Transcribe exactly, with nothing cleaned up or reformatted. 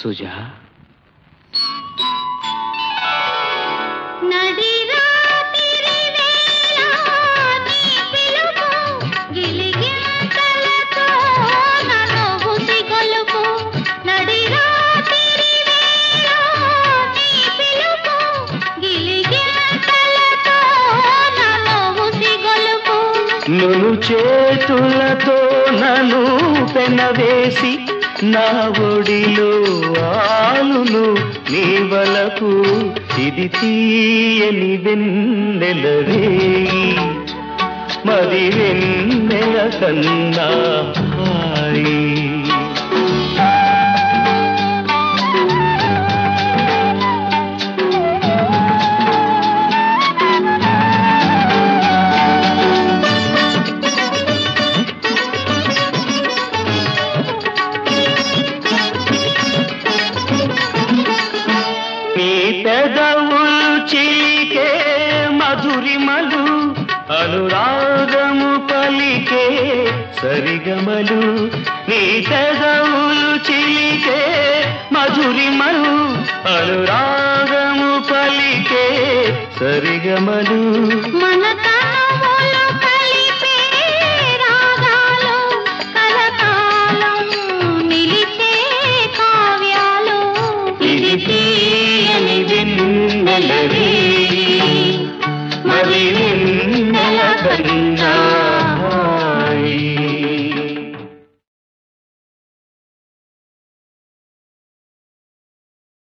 సుజా నును చేతులతో నన్ను పెనవేసి నా ఒడిలో ఆలును నీ వలకు ఇది తీయని వెన్నెలవే మరి వెన్నెల కన్నా హాయి పెదవులు చిలికే మధురిమలు అనురాగము పలికే సరిగమలు నీ పెదవులు చిలికే మధురిమలు అనురాగము పలికే సరిగమలు మన తనములు కలిపే రాగాలు కలకాలం నిలిచే కావ్యాలు ఇది వెన్నెలవే మరి వెన్నెల కన్నా